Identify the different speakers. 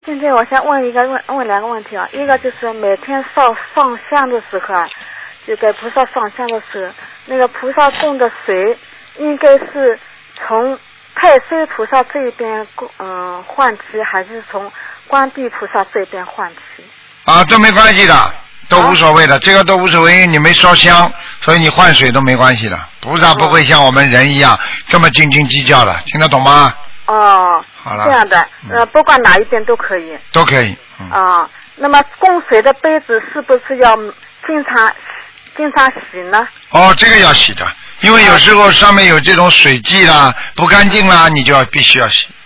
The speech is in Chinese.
Speaker 1: 现在我想问两个问题啊，一个就是每天上香的时候啊，就给菩萨上香的时候，那个菩萨供的水应该是从太岁菩萨这一边换气，还是从观地菩萨这边换气？
Speaker 2: 啊，都没关系的，都无所谓的，这个都无所谓，因为你没烧香，所以你换水都没关系的。菩萨不会像我们人一样这么斤斤计较的，听得懂吗？
Speaker 1: 哦，
Speaker 2: 好了，
Speaker 1: 这样的，不管哪一边都可以。
Speaker 2: 都可以。
Speaker 1: 那么供水的杯子是不是要经常洗呢？
Speaker 2: 哦，这个要洗的，因为有时候上面有这种水迹啦、不干净啦，你就必须要洗。